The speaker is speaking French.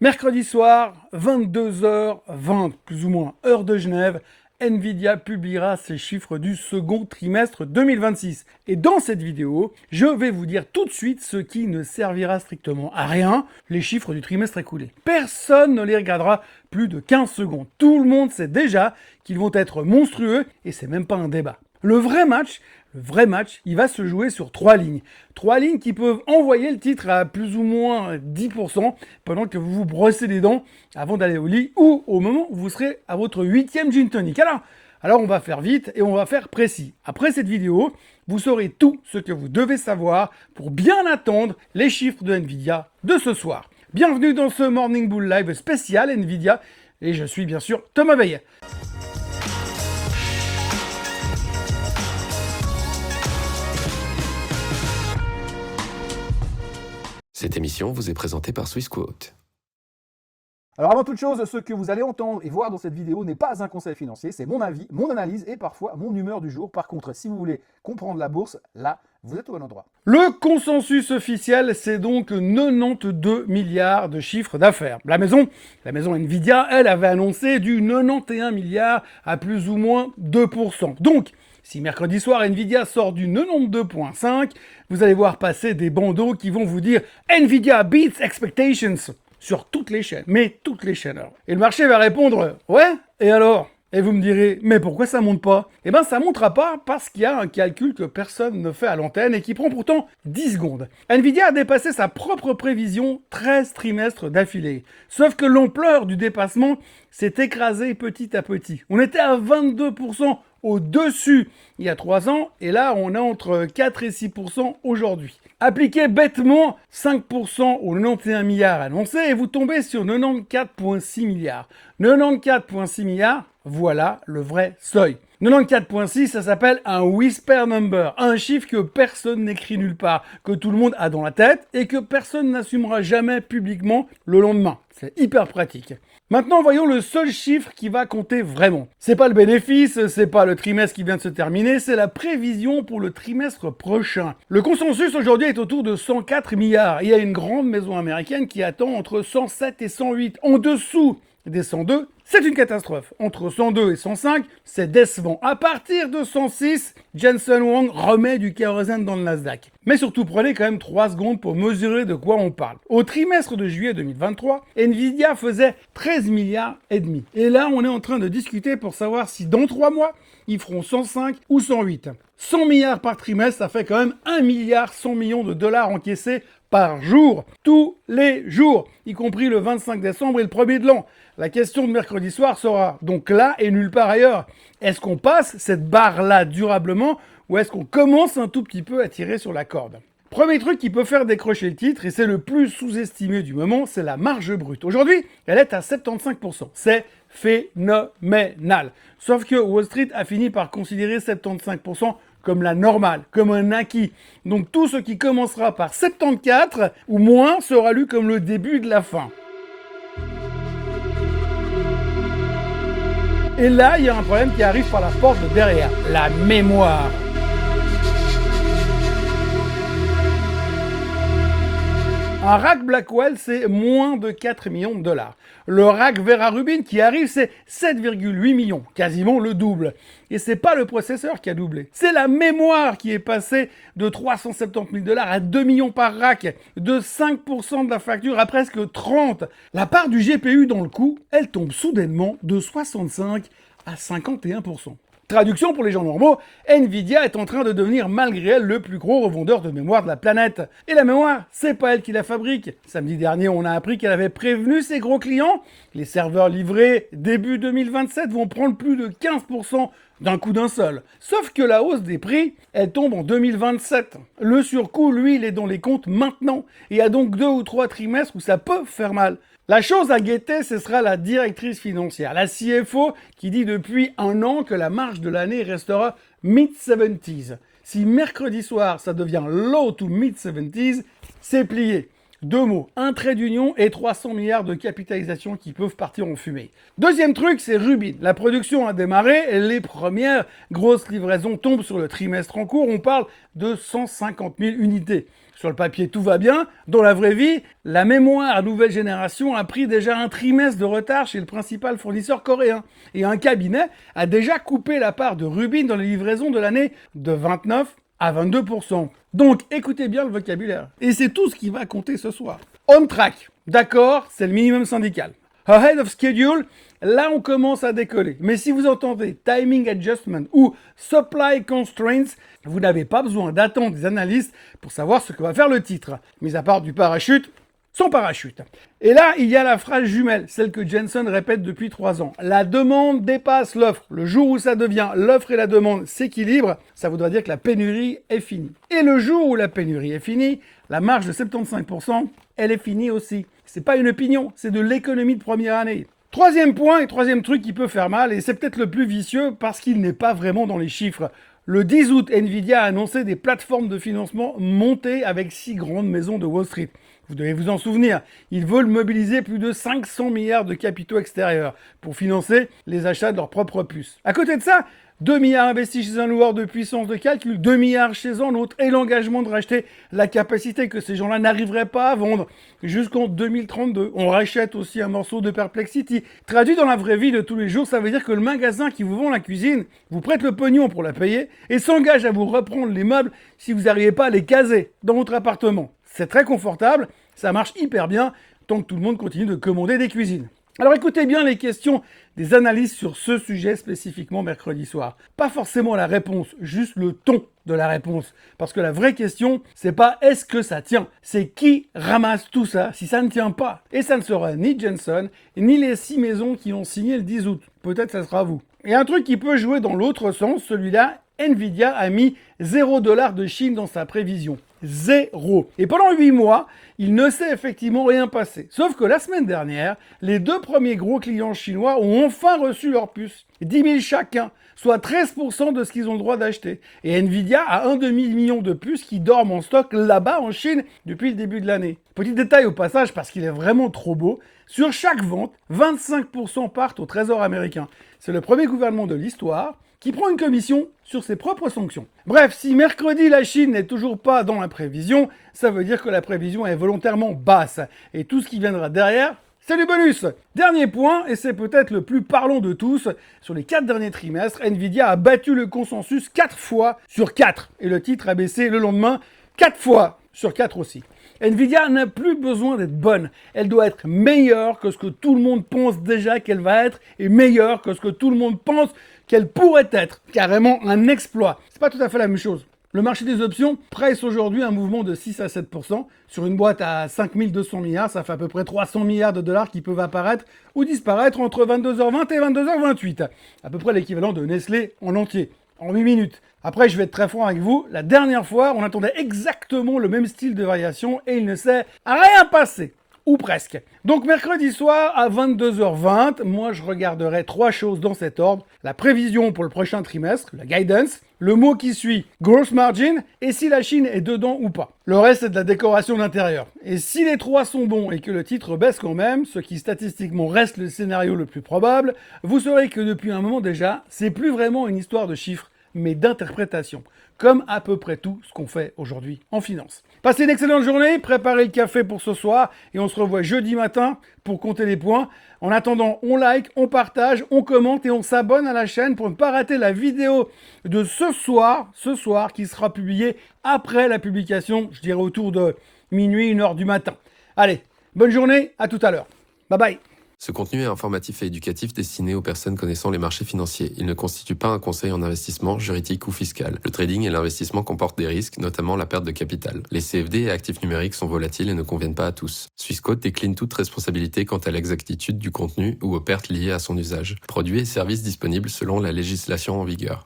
Mercredi soir, 22h20, plus ou moins, heure de Genève, Nvidia publiera ses chiffres du second trimestre 2026. Et dans cette vidéo, je vais vous dire tout de suite ce qui ne servira strictement à rien, les chiffres du trimestre écoulé. Personne ne les regardera plus de 15 secondes. Tout le monde sait déjà qu'ils vont être monstrueux et c'est même pas un débat. Le vrai match, il va se jouer sur 3 lignes. 3 lignes qui peuvent envoyer le titre à plus ou moins 10% pendant que vous vous brossez les dents avant d'aller au lit ou au moment où vous serez à votre 8e gin tonic. Alors on va faire vite et on va faire précis. Après cette vidéo, vous saurez tout ce que vous devez savoir pour bien attendre les chiffres de Nvidia de ce soir. Bienvenue dans ce Morning Bull Live spécial Nvidia et je suis bien sûr Thomas Veillet. Cette émission vous est présentée par Swissquote. Alors avant toute chose, ce que vous allez entendre et voir dans cette vidéo n'est pas un conseil financier, c'est mon avis, mon analyse et parfois mon humeur du jour. Par contre, si vous voulez comprendre la bourse, là, vous êtes au bon endroit. Le consensus officiel, c'est donc 92 milliards de chiffre d'affaires. La maison Nvidia, elle avait annoncé du 91 milliards à plus ou moins 2%. Donc, si mercredi soir Nvidia sort du 92.5, vous allez voir passer des bandeaux qui vont vous dire Nvidia beats expectations sur toutes les chaînes, mais toutes les chaînes. Et le marché va répondre ouais, et alors? Et vous me direz, mais pourquoi ça monte pas? Eh ben ça montera pas parce qu'il y a un calcul que personne ne fait à l'antenne et qui prend pourtant 10 secondes. Nvidia a dépassé sa propre prévision 13 trimestres d'affilée. Sauf que l'ampleur du dépassement s'est écrasée petit à petit. On était à 22% au-dessus il y a 3 ans et là on est entre 4 et 6% aujourd'hui. Appliquez bêtement 5% aux 91 milliards annoncés et vous tombez sur 94,6 milliards. 94,6 milliards, voilà le vrai seuil. 94,6, ça s'appelle un whisper number, un chiffre que personne n'écrit nulle part, que tout le monde a dans la tête et que personne n'assumera jamais publiquement le lendemain. C'est hyper pratique. Maintenant, voyons le seul chiffre qui va compter vraiment. C'est pas le bénéfice, c'est pas le trimestre qui vient de se terminer, c'est la prévision pour le trimestre prochain. Le consensus aujourd'hui est autour de 104 milliards. Il y a une grande maison américaine qui attend entre 107 et 108. En dessous des 102, c'est une catastrophe. Entre 102 et 105, c'est décevant. À partir de 106, Jensen Huang remet du kérosène dans le Nasdaq. Mais surtout, prenez quand même 3 secondes pour mesurer de quoi on parle. Au trimestre de juillet 2023, Nvidia faisait 13 milliards et demi. Et là, on est en train de discuter pour savoir si dans 3 mois, ils feront 105 ou 108. 100 milliards par trimestre, ça fait quand même 1 milliard 100 millions de dollars encaissés par jour, tous les jours, y compris le 25 décembre et le 1er de l'an. La question de mercredi soir sera donc là et nulle part ailleurs. Est-ce qu'on passe cette barre-là durablement ou est-ce qu'on commence un tout petit peu à tirer sur la corde? Premier truc qui peut faire décrocher le titre, et c'est le plus sous-estimé du moment, c'est la marge brute. Aujourd'hui, elle est à 75%. C'est phénoménal. Sauf que Wall Street a fini par considérer 75% comme la normale, comme un acquis. Donc tout ce qui commencera par 74 ou moins sera lu comme le début de la fin. Et là, il y a un problème qui arrive par la porte de derrière, la mémoire. Un rack Blackwell, c'est moins de 4 millions de dollars. Le rack Vera Rubin qui arrive, c'est 7,8 millions, quasiment le double. Et c'est pas le processeur qui a doublé, c'est la mémoire qui est passée de 370 000 dollars à 2 millions par rack, de 5% de la facture à presque 30%. La part du GPU dans le coût, elle tombe soudainement de 65 à 51%. Traduction pour les gens normaux, Nvidia est en train de devenir malgré elle le plus gros revendeur de mémoire de la planète. Et la mémoire, c'est pas elle qui la fabrique. Samedi dernier, on a appris qu'elle avait prévenu ses gros clients. Les serveurs livrés début 2027 vont prendre plus de 15% d'un coup d'un seul. Sauf que la hausse des prix, elle tombe en 2027. Le surcoût, lui, il est dans les comptes maintenant. Et il y a donc 2 ou 3 trimestres où ça peut faire mal. La chose à guetter, ce sera la directrice financière, la CFO, qui dit depuis 1 an que la marge de l'année restera mid-70s. Si mercredi soir, ça devient low to mid-70s, c'est plié. 2 mots, un trait d'union et 300 milliards de capitalisation qui peuvent partir en fumée. Deuxième truc, c'est Rubin. La production a démarré et les premières grosses livraisons tombent sur le trimestre en cours. On parle de 150 000 unités. Sur le papier, tout va bien. Dans la vraie vie, la mémoire nouvelle génération a pris déjà un trimestre de retard chez le principal fournisseur coréen. Et un cabinet a déjà coupé la part de Rubin dans les livraisons de l'année de 29 à 22%. Donc, écoutez bien le vocabulaire. Et c'est tout ce qui va compter ce soir. On track. D'accord, c'est le minimum syndical. Ahead of schedule, là on commence à décoller. Mais si vous entendez timing adjustment ou supply constraints, vous n'avez pas besoin d'attendre des analystes pour savoir ce que va faire le titre. Mis à part du parachute, son parachute. Et là, il y a la phrase jumelle, celle que Jensen répète depuis 3 ans. La demande dépasse l'offre. Le jour où ça devient l'offre et la demande s'équilibrent, ça voudra dire que la pénurie est finie. Et le jour où la pénurie est finie, la marge de 75%, elle est finie aussi. C'est pas une opinion, c'est de l'économie de première année. Troisième point et troisième truc qui peut faire mal, et c'est peut-être le plus vicieux parce qu'il n'est pas vraiment dans les chiffres. Le 10 août, Nvidia a annoncé des plateformes de financement montées avec 6 grandes maisons de Wall Street. Vous devez vous en souvenir, ils veulent mobiliser plus de 500 milliards de capitaux extérieurs pour financer les achats de leurs propres puces. À côté de ça, 2 milliards investis chez un loueur de puissance de calcul, 2 milliards chez un autre, et l'engagement de racheter la capacité que ces gens-là n'arriveraient pas à vendre jusqu'en 2032. On rachète aussi un morceau de Perplexity. Traduit dans la vraie vie de tous les jours, ça veut dire que le magasin qui vous vend la cuisine vous prête le pognon pour la payer et s'engage à vous reprendre les meubles si vous n'arrivez pas à les caser dans votre appartement. C'est très confortable, ça marche hyper bien tant que tout le monde continue de commander des cuisines. Alors écoutez bien les questions des analystes sur ce sujet spécifiquement mercredi soir. Pas forcément la réponse, juste le ton de la réponse. Parce que la vraie question, c'est pas est-ce que ça tient, c'est qui ramasse tout ça si ça ne tient pas. Et ça ne sera ni Jensen, ni les 6 maisons qui ont signé le 10 août. Peut-être ça sera vous. Et un truc qui peut jouer dans l'autre sens, celui-là, Nvidia a mis $0 de Chine dans sa prévision. 0. Et pendant 8 mois, il ne s'est effectivement rien passé. Sauf que la semaine dernière, les 2 premiers gros clients chinois ont enfin reçu leurs puces. 10 000 chacun, soit 13% de ce qu'ils ont le droit d'acheter. Et Nvidia a un demi-million de puces qui dorment en stock là-bas en Chine depuis le début de l'année. Petit détail au passage, parce qu'il est vraiment trop beau, sur chaque vente, 25% partent au Trésor américain. C'est le premier gouvernement de l'histoire qui prend une commission sur ses propres sanctions. Bref, si mercredi la Chine n'est toujours pas dans la prévision, ça veut dire que la prévision est volontairement basse. Et tout ce qui viendra derrière, c'est du bonus. Dernier point, et c'est peut-être le plus parlant de tous, sur les 4 derniers trimestres, Nvidia a battu le consensus 4 fois sur 4. Et le titre a baissé le lendemain 4 fois sur 4 aussi. Nvidia n'a plus besoin d'être bonne. Elle doit être meilleure que ce que tout le monde pense déjà qu'elle va être et meilleure que ce que tout le monde pense qu'elle pourrait être. Carrément un exploit. C'est pas tout à fait la même chose. Le marché des options presse aujourd'hui un mouvement de 6 à 7%. Sur une boîte à 5200 milliards, ça fait à peu près 300 milliards de dollars qui peuvent apparaître ou disparaître entre 22h20 et 22h28. À peu près l'équivalent de Nestlé en entier, en 8 minutes. Après, je vais être très franc avec vous, la dernière fois, on attendait exactement le même style de variation et il ne s'est rien passé. Ou presque. Donc mercredi soir à 22h20, moi je regarderai 3 choses dans cet ordre. La prévision pour le prochain trimestre, la guidance, le mot qui suit, gross margin, et si la Chine est dedans ou pas. Le reste c'est de la décoration d'intérieur. Et si les 3 sont bons et que le titre baisse quand même, ce qui statistiquement reste le scénario le plus probable, vous saurez que depuis un moment déjà, c'est plus vraiment une histoire de chiffres, mais d'interprétation. Comme à peu près tout ce qu'on fait aujourd'hui en finance. Passez une excellente journée, préparez le café pour ce soir et on se revoit jeudi matin pour compter les points. En attendant, on like, on partage, on commente et on s'abonne à la chaîne pour ne pas rater la vidéo de ce soir qui sera publiée après la publication, je dirais autour de minuit, 1h du matin. Allez, bonne journée, à tout à l'heure. Bye bye. Ce contenu est informatif et éducatif destiné aux personnes connaissant les marchés financiers. Il ne constitue pas un conseil en investissement, juridique ou fiscal. Le trading et l'investissement comportent des risques, notamment la perte de capital. Les CFD et actifs numériques sont volatiles et ne conviennent pas à tous. Swissquote décline toute responsabilité quant à l'exactitude du contenu ou aux pertes liées à son usage. Produits et services disponibles selon la législation en vigueur.